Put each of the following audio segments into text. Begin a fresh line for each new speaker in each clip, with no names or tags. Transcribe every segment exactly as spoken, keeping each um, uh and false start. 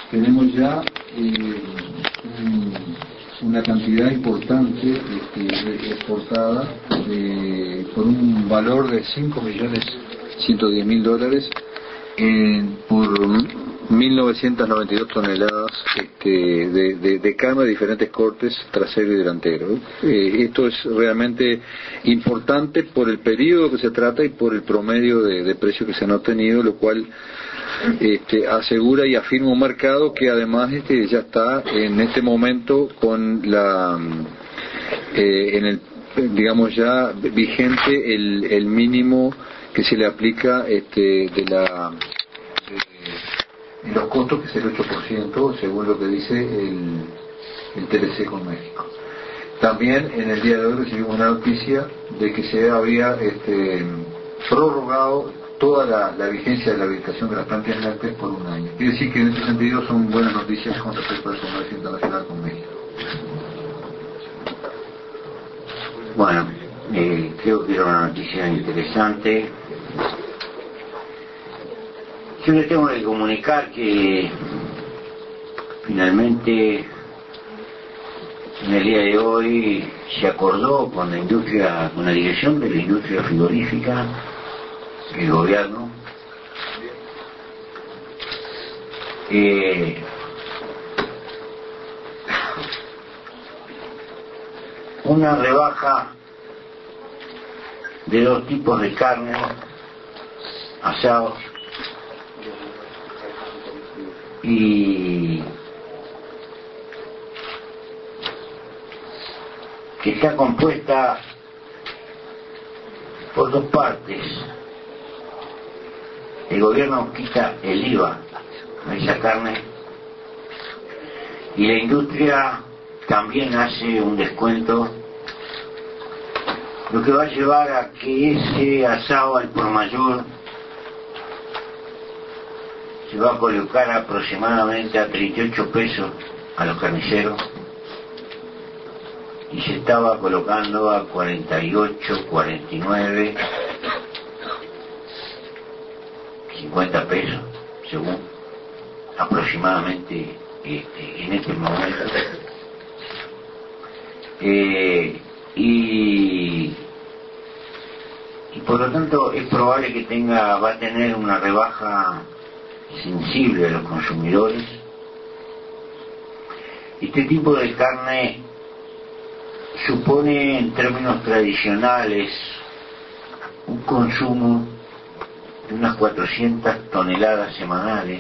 tenemos ya eh, un, una cantidad importante este, exportada de, por un valor de cinco millones ciento diez mil dólares en, por mil novecientas noventa y dos toneladas este, de, de, de carne de diferentes cortes trasero y delantero. Eh, esto es realmente importante por el periodo que se trata y por el promedio de, de precios que se han obtenido, lo cual este, asegura y afirma un mercado que además este, ya está en este momento con la eh, en el digamos ya vigente el, el mínimo que se le aplica este, de la de, de los costos, que es el ocho por ciento según lo que dice el, el T L C con México. También en el día de hoy recibimos una noticia de que se había este, prorrogado toda la, la vigencia de la habilitación de las plantas lácteas por un año. Quiere decir que en ese sentido son buenas noticias con respecto al comercio internacional con México.
Bueno, eh, creo que era una noticia interesante. Yo les tengo que comunicar que finalmente en el día de hoy se acordó con la industria, con la dirección de la industria frigorífica, el gobierno, eh, una rebaja de dos tipos de carne, asados y que está compuesta por dos partes. El gobierno quita el I V A a esa carne y la industria también hace un descuento, lo que va a llevar a que ese asado al por mayor se va a colocar aproximadamente a treinta y ocho pesos a los carniceros y se estaba colocando a cuarenta y ocho, cuarenta y nueve, cincuenta pesos según aproximadamente este, en este momento. Eh, y, y por lo tanto es probable que tenga va a tener una rebaja sensible a los consumidores. Este tipo de carne supone en términos tradicionales un consumo de unas cuatrocientas toneladas semanales,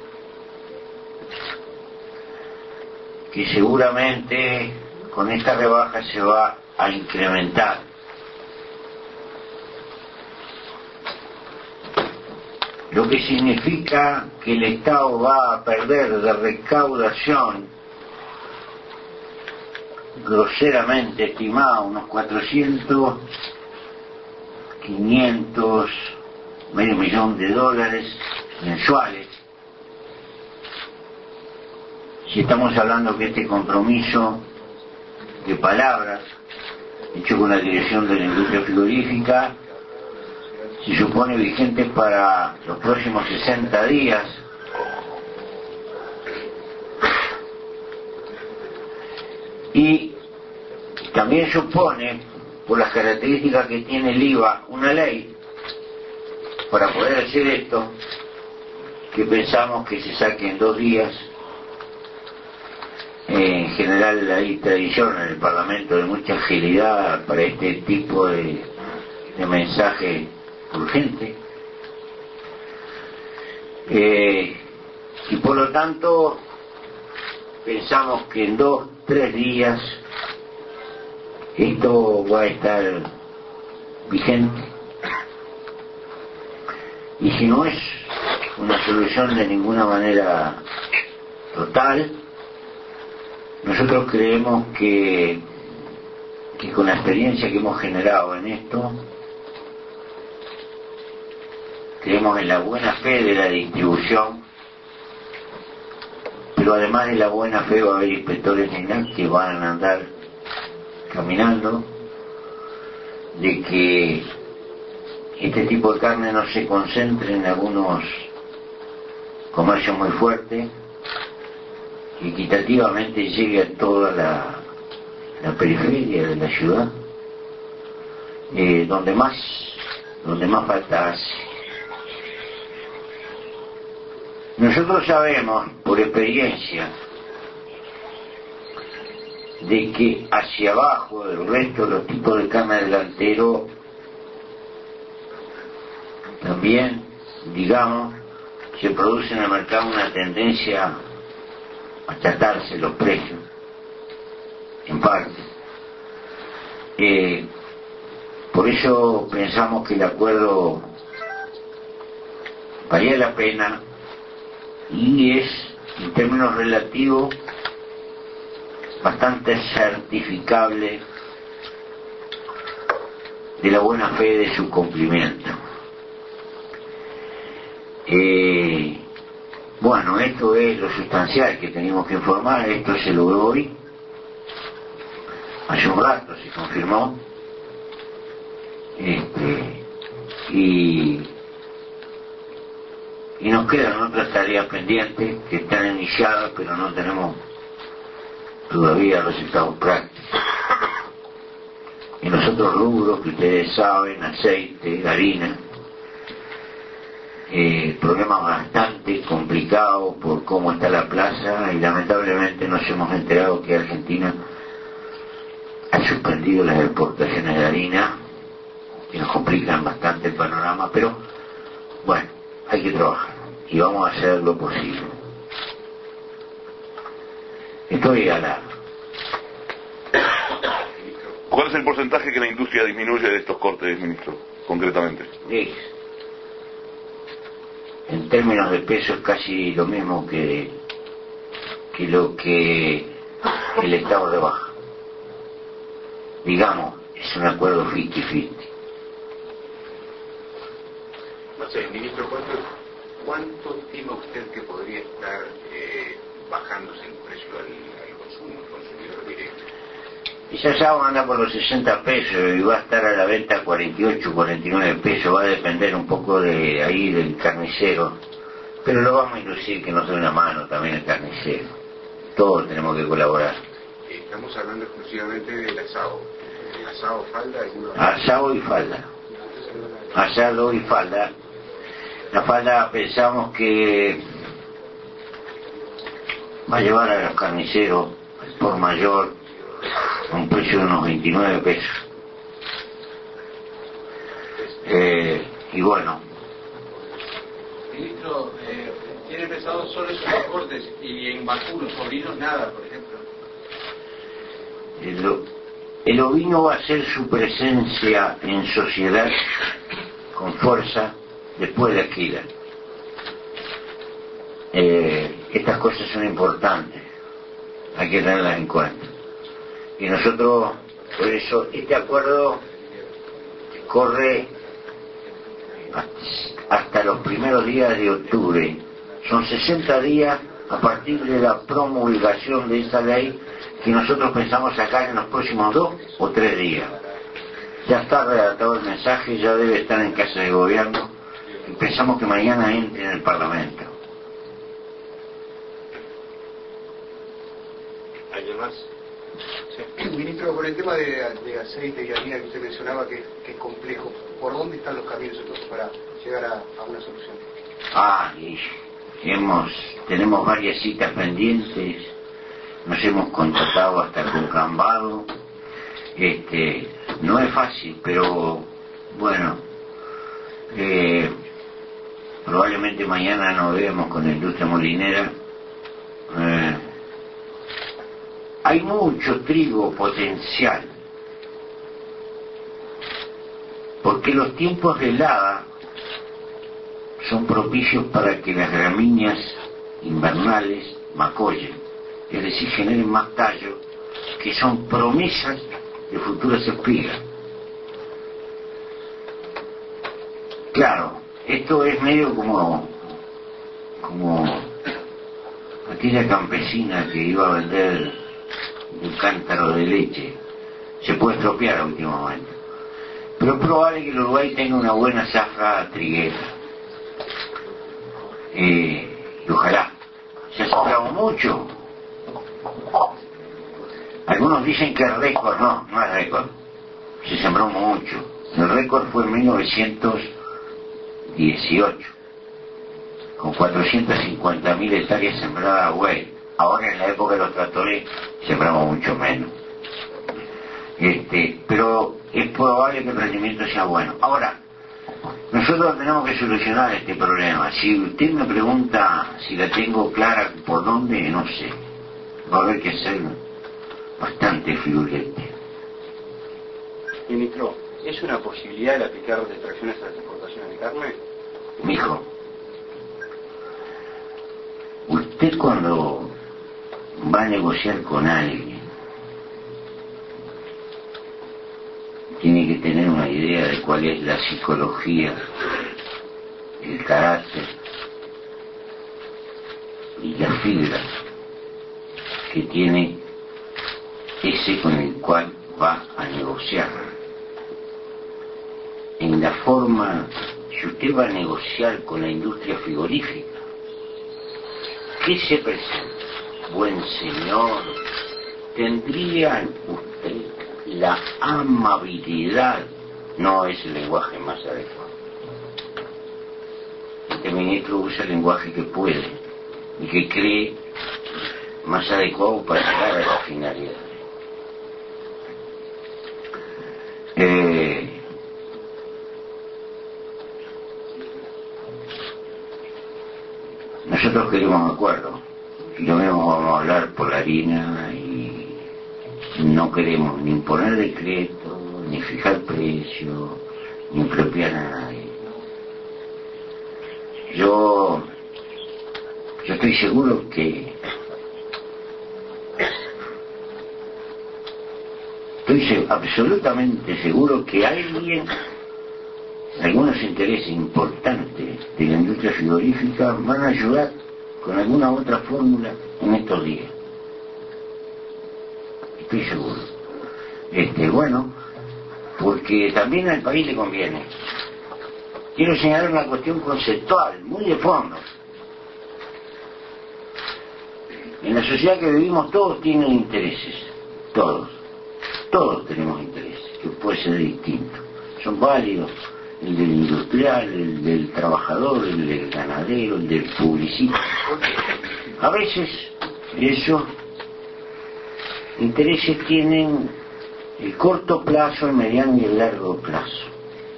que seguramente con esta rebaja se va a incrementar. Lo que significa que el Estado va a perder de recaudación, groseramente estimado, unos cuatrocientos, quinientos, medio millón de dólares mensuales. Si estamos hablando que este compromiso de palabras hecho con la dirección de la industria frigorífica se supone vigente para los próximos sesenta días, y también supone, por las características que tiene el I V A, una ley para poder hacer esto, que pensamos que se saque en dos días. En general hay tradición en el Parlamento de mucha agilidad para este tipo de, de mensaje urgente, eh, y por lo tanto pensamos que en dos, tres días esto va a estar vigente, y si no es una solución de ninguna manera total, nosotros creemos que, que con la experiencia que hemos generado en esto, creemos en la buena fe de la distribución, pero además de la buena fe va a haber inspectores de INAC que van a andar caminando, de que este tipo de carne no se concentre en algunos comercios muy fuertes, y equitativamente llegue a toda la, la periferia de la ciudad, eh, donde más donde más falta hace. Nosotros sabemos por experiencia de que hacia abajo del resto de los tipos de cama delantero también, digamos, se produce en el mercado una tendencia a achatarse los precios, en parte. Eh, por eso pensamos que el acuerdo valía la pena y es, en términos relativos, bastante certificable de la buena fe de su cumplimiento. Eh, bueno, esto es lo sustancial que tenemos que informar. Esto se logró hoy, hace un rato se confirmó, este, y y nos quedan otras tareas pendientes que están iniciadas, pero no tenemos todavía resultados prácticos. En los otros rubros que ustedes saben, aceite, harina, eh, problemas bastante complicados por cómo está la plaza, y lamentablemente nos hemos enterado que Argentina ha suspendido las exportaciones de harina, que nos complican bastante el panorama, pero bueno, hay que trabajar y vamos a hacer lo posible. Estoy a la...
¿Cuál es el porcentaje que la industria disminuye de estos cortes, ministro, concretamente?
Sí. En términos de peso es casi lo mismo que, que lo que el Estado rebaja. Digamos, es un acuerdo cincuenta cincuenta.
No sé, ministro, ¿cuánto, cuánto estima usted que podría estar eh, bajándose el precio al, al consumo, al consumidor directo?
Esa sábana anda por los sesenta pesos y va a estar a la venta a cuarenta y ocho, cuarenta y nueve pesos. Va a depender un poco de ahí del carnicero, pero lo vamos a inducir que nos dé una mano también el carnicero. Todos tenemos que colaborar.
Estamos hablando exclusivamente del asado. El asado, falda, alguno...
Asado y falda. Asado y falda. La falda pensamos que va a llevar a los carniceros por mayor a un precio de unos veintinueve pesos. Eh, y bueno.
Ministro, eh, ¿tiene pensado solo esos cortes y en vacunos, sobrinos, nada, por ejemplo?
El, el ovino va a hacer su presencia en sociedad con fuerza después de Aquila. Eh, estas cosas son importantes, hay que tenerlas en cuenta. Y nosotros, por eso, este acuerdo corre hasta los primeros días de octubre. Son sesenta días a partir de la promulgación de esa ley, que nosotros pensamos sacar en los próximos dos o tres días. Ya está redactado el mensaje, ya debe estar en casa de gobierno, y pensamos que mañana entre en el Parlamento.
¿Alguien más?
Sí. Ministro, con el tema de, de aceite y harina que usted mencionaba, que, que es complejo, ¿por dónde están los caminos entonces para llegar a, a una solución?
Ah, y hemos, tenemos varias citas pendientes, nos hemos contactado hasta con Cambado. Este, no es fácil, pero bueno, eh, probablemente mañana nos veamos con la industria molinera. Eh, hay mucho trigo potencial, porque los tiempos de helada son propicios para que las gramíneas invernales macollen, es decir, generen más tallos, que son promesas de futuras espigas. Claro, esto es medio como como aquella campesina que iba a vender un cántaro de leche. Se puede estropear a último momento, pero es probable que el Uruguay tenga una buena zafra triguera, eh, y ojalá. Se ha sembrado mucho, Algunos dicen que es récord, no, no es récord. Se sembró mucho. El récord fue en mil novecientos dieciocho, con cuatrocientas cincuenta mil hectáreas sembradas, güey. Ahora en la época de los tractores sembramos mucho menos. Este, pero es probable que el rendimiento sea bueno. Ahora, nosotros tenemos que solucionar este problema. Si usted me pregunta si la tengo clara por dónde, no sé. Va a haber que ser bastante firulete.
Ministro, ¿es una posibilidad el aplicar restricciones a las exportaciones de carne?
Mijo, usted cuando va a negociar con alguien tiene que tener una idea de cuál es la psicología, el carácter y la fibra que tiene ese con el cual va a negociar. En la forma, si usted va a negociar con la industria frigorífica, ¿qué se presenta? Buen señor, ¿tendría usted la amabilidad? No es el lenguaje más adecuado. Este ministro usa el lenguaje que puede y que cree más adecuado para llegar a esa finalidad. Eh, nosotros queremos acuerdo, y lo mismo vamos a hablar por la harina, y no queremos ni imponer decreto, ni fijar precio, ni expropiar a nadie. Yo, yo estoy seguro que Estoy absolutamente seguro que alguien, algunos intereses importantes de la industria frigorífica van a ayudar con alguna otra fórmula en estos días. Estoy seguro. Este, bueno, porque también al país le conviene. Quiero señalar una cuestión conceptual, muy de fondo. En la sociedad que vivimos todos tienen intereses, todos. Todos tenemos intereses, que puede ser distinto. Son válidos, el del industrial, el del trabajador, el del ganadero, el del publicista. A veces esos intereses tienen el corto plazo, el mediano y el largo plazo.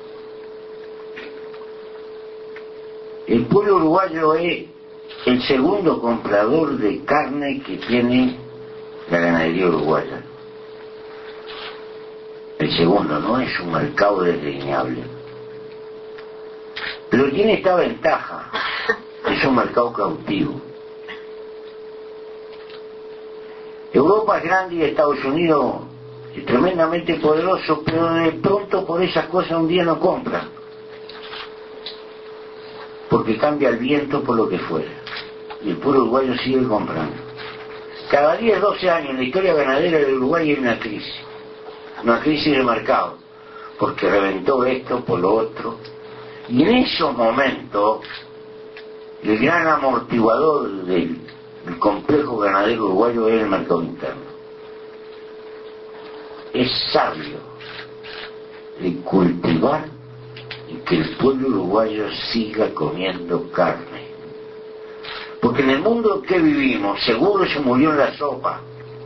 El pueblo uruguayo es el segundo comprador de carne que tiene la ganadería uruguaya. El segundo, no es un mercado desdeñable. Pero tiene esta ventaja, es un mercado cautivo. Europa es grande y Estados Unidos es tremendamente poderoso, pero de pronto por esas cosas un día no compra. Porque cambia el viento por lo que fuera. Y el pueblo uruguayo sigue comprando. Cada diez, doce años en la historia ganadera del Uruguay hay una crisis. Una crisis de mercado, porque reventó esto por lo otro, y en esos momentos el gran amortiguador del, del complejo ganadero uruguayo es el mercado interno. Es sabio el cultivar y que el pueblo uruguayo siga comiendo carne, porque en el mundo que vivimos seguro se murió en la sopa.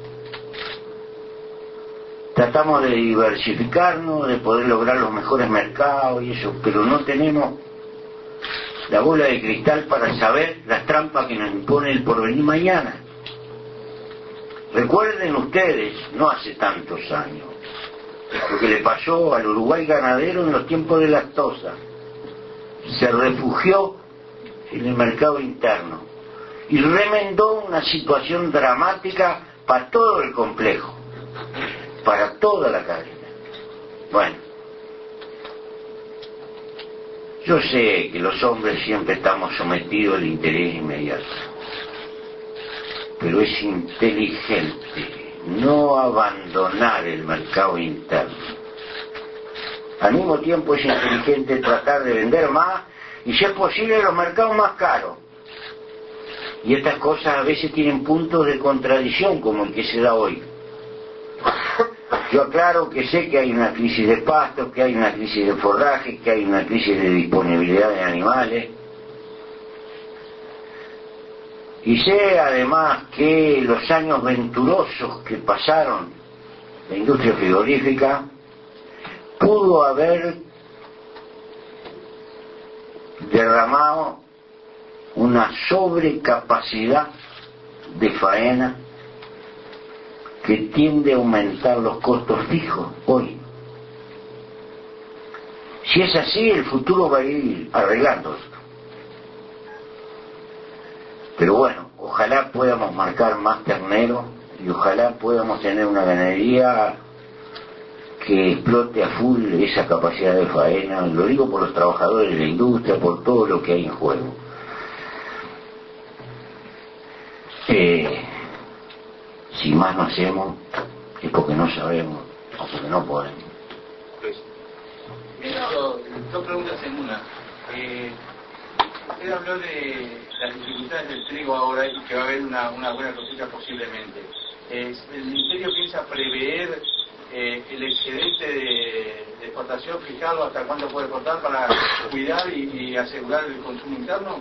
Tratamos de diversificarnos, de poder lograr los mejores mercados y eso, pero no tenemos la bola de cristal para saber las trampas que nos impone el porvenir mañana. Recuerden ustedes, no hace tantos años, lo que le pasó al Uruguay ganadero en los tiempos de lactosa. Se refugió en el mercado interno y remendó una situación dramática para todo el complejo, para toda la cadena. Bueno, yo sé que los hombres siempre estamos sometidos al interés inmediato, pero es inteligente no abandonar el mercado interno. Al mismo tiempo es inteligente tratar de vender más y, si es posible, los mercados más caros. Y estas cosas a veces tienen puntos de contradicción, como el que se da hoy. Yo aclaro que sé que hay una crisis de pastos, que hay una crisis de forraje, que hay una crisis de disponibilidad de animales. Y sé además que los años venturosos que pasaron la industria frigorífica pudo haber derramado una sobrecapacidad de faena que tiende a aumentar los costos fijos hoy. Si es así, el futuro va a ir arreglándose. Pero bueno, ojalá podamos marcar más ternero y ojalá podamos tener una ganadería que explote a full esa capacidad de faena. Lo digo por los trabajadores de la industria, por todo lo que hay en juego. Eh, si más no hacemos es porque no sabemos o porque no podemos.
Pues, Ministro, dos preguntas en una. Eh, usted habló de las dificultades del trigo ahora y que va a haber una, una buena cosecha posiblemente. Eh, ¿El Ministerio piensa prever eh, el excedente de, de exportación, fijarlo hasta cuánto puede exportar para cuidar y, y asegurar el consumo interno?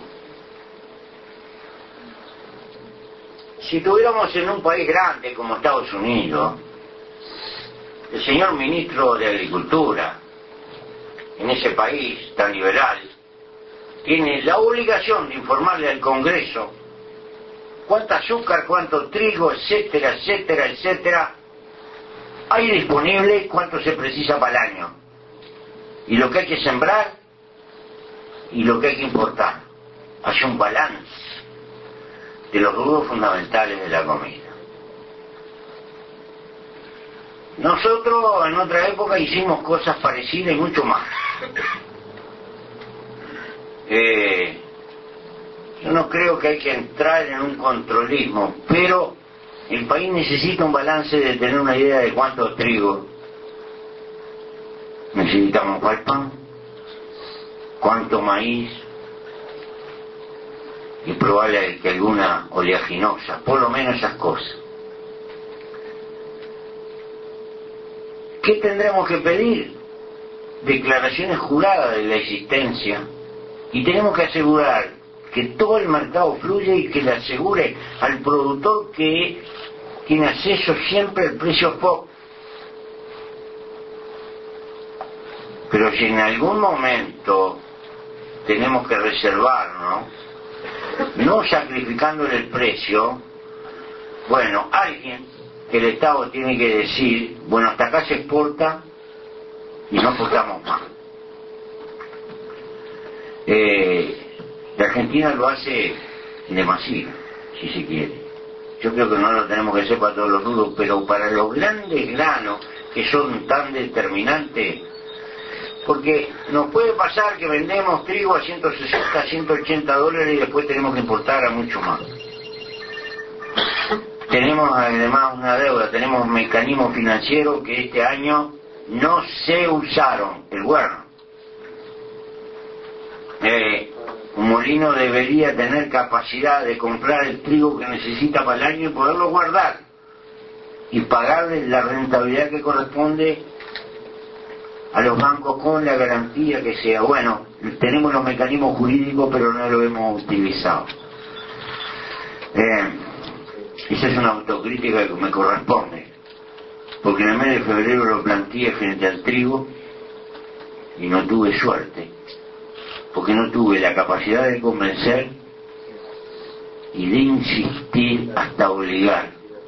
Si estuviéramos en un país grande como Estados Unidos, el señor ministro de Agricultura, en ese país tan liberal, tiene la obligación de informarle al Congreso cuánto azúcar, cuánto trigo, etcétera, etcétera, etcétera, hay disponible, cuánto se precisa para el año, y lo que hay que sembrar y lo que hay que importar. Hace un balance de los rubros fundamentales de la comida. Nosotros en otra época hicimos cosas parecidas y mucho más. Eh, yo no creo que hay que entrar en un controlismo, pero el país necesita un balance de tener una idea de cuánto trigo necesitamos para el pan, cuánto maíz, y probable que alguna oleaginosa, por lo menos esas cosas. ¿Qué tendremos que pedir? Declaraciones juradas de la existencia, y tenemos que asegurar que todo el mercado fluye y que le asegure al productor que tiene acceso siempre al precio spot. Pero si en algún momento tenemos que reservarnos, no sacrificándole el precio, bueno, alguien, el Estado tiene que decir, bueno, hasta acá se exporta y no exportamos más. Eh, la Argentina lo hace demasía, si se quiere. Yo creo que no lo tenemos que hacer para todos los rubros, pero para los grandes granos que son tan determinantes, porque nos puede pasar que vendemos trigo a ciento sesenta, ciento ochenta dólares y después tenemos que importar a mucho más. Tenemos además una deuda, tenemos mecanismos financieros que este año no se usaron, el guarno. Eh, un molino debería tener capacidad de comprar el trigo que necesita para el año y poderlo guardar y pagarle la rentabilidad que corresponde a los bancos con la garantía que sea. Bueno, tenemos los mecanismos jurídicos pero no lo hemos utilizado. Eh, esa es una autocrítica que me corresponde, porque en el mes de febrero lo planteé frente al trigo y no tuve suerte, porque no tuve la capacidad de convencer y de insistir hasta obligar.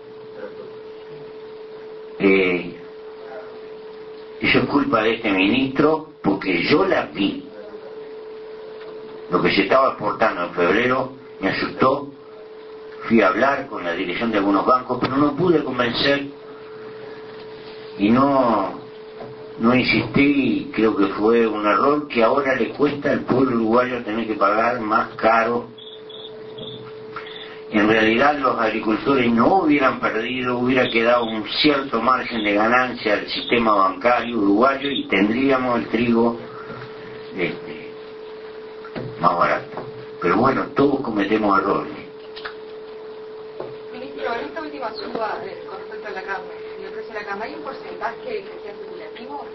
Eh, eso es culpa de este ministro, porque yo la vi. Lo que se estaba exportando en febrero me asustó. Fui a hablar con la dirección de algunos bancos, pero no pude convencer y no no insistí. Creo que fue un error que ahora le cuesta al pueblo uruguayo tener que pagar más caro. En realidad los agricultores no hubieran perdido, hubiera quedado un cierto margen de ganancia al sistema bancario uruguayo y tendríamos el trigo este, más barato. Pero bueno, todos cometemos errores.
Ministro, en esta última suba eh, con respecto a la carne, el precio precio de la carne, ¿hay un porcentaje que sea especulativo?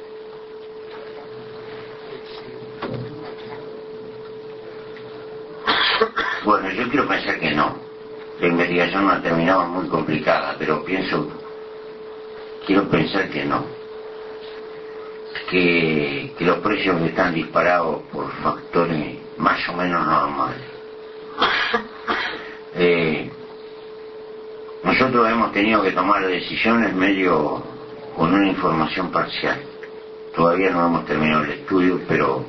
Bueno, yo quiero pensar que no. La investigación no ha terminado, muy complicada, pero pienso, quiero pensar que no. Que, que los precios están disparados por factores más o menos normales. Eh, nosotros hemos tenido que tomar decisiones medio con una información parcial. Todavía no hemos terminado el estudio, pero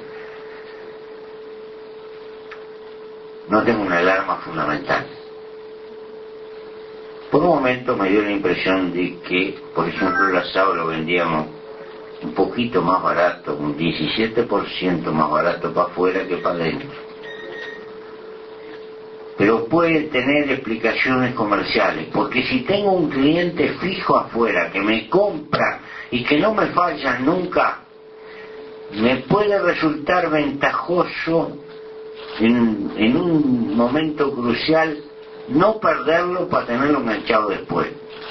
no tengo una alarma fundamental. Por un momento me dio la impresión de que, por ejemplo, el asado lo vendíamos un poquito más barato, un diecisiete por ciento más barato para afuera que para adentro. Pero puede tener explicaciones comerciales, porque si tengo un cliente fijo afuera que me compra y que no me falla nunca, me puede resultar ventajoso en, en un momento crucial no perderlo para tenerlo enganchado después.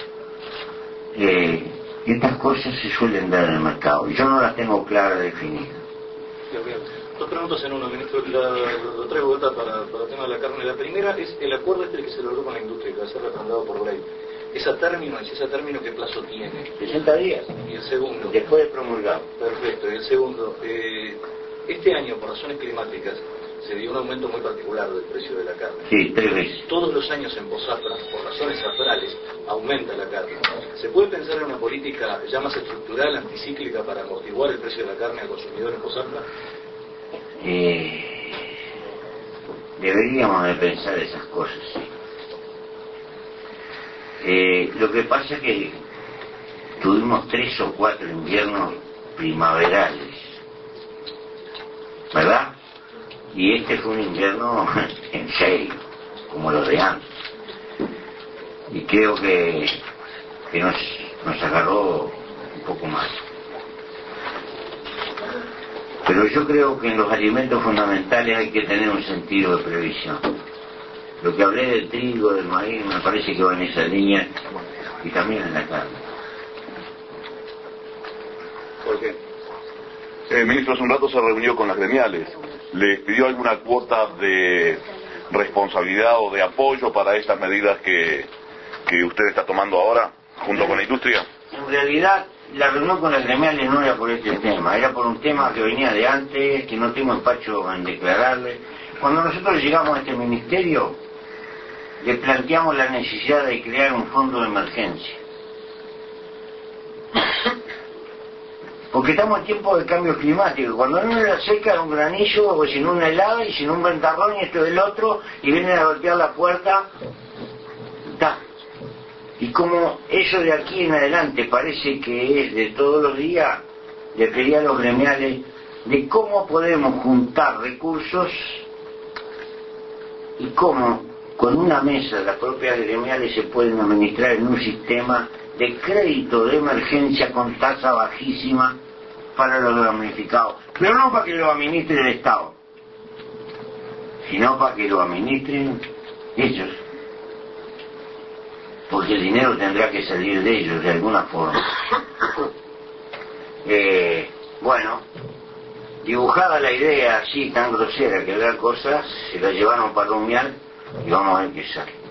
Eh, estas cosas se suelen dar en el mercado y yo no las tengo claras definidas.
Bien, bien. Dos preguntas en uno, ministro. La, lo traigo vuelta para, para el tema de la carne. La primera es el acuerdo este que se logró con la industria, que va a ser refrendado por ley. ¿Ese término, ese término qué plazo tiene?
sesenta días.
Y el segundo.
Después de promulgado.
Perfecto. Y el segundo, eh, este año, por razones climáticas, se dio un aumento muy particular del precio de la carne.
Sí, tres veces.
Todos los años en Posafra, por razones naturales, aumenta la carne. ¿Se puede pensar en una política ya más estructural, anticíclica, para amortiguar el precio de la carne al consumidor en Posafra?
Eh, deberíamos de pensar esas cosas. Eh, lo que pasa es que tuvimos tres o cuatro inviernos primaverales, ¿verdad? Y este fue un invierno en serio, como los de antes. Y creo que, que nos, nos agarró un poco más. Pero yo creo que en los alimentos fundamentales hay que tener un sentido de previsión. Lo que hablé del trigo, del maíz, me parece que va en esa línea, y también en la carne.
¿Por qué? Eh, ministro, hace un rato se reunió con las gremiales. ¿Les pidió alguna cuota de responsabilidad o de apoyo para estas medidas que, que usted está tomando ahora, junto con la industria?
En realidad, la reunión con las gremiales no era por este tema, era por un tema que venía de antes, que no tengo empacho en declararle. Cuando nosotros llegamos a este ministerio, le planteamos la necesidad de crear un fondo de emergencia. Porque estamos en tiempo de cambio climático. Cuando no la seca, un granizo, o sin una helada, y sin un ventarrón, y esto del otro, y vienen a golpear la puerta, está. Y como eso de aquí en adelante parece que es de todos los días, le pedí a los gremiales de cómo podemos juntar recursos y cómo con una mesa las propias gremiales se pueden administrar en un sistema de crédito de emergencia con tasa bajísima para los damnificados. Pero no para que lo administre el Estado, sino para que lo administren ellos. Porque el dinero tendrá que salir de ellos de alguna forma. Eh, bueno, dibujada la idea así tan grosera que era cosa, se la llevaron para rumiar y vamos a ver qué sale.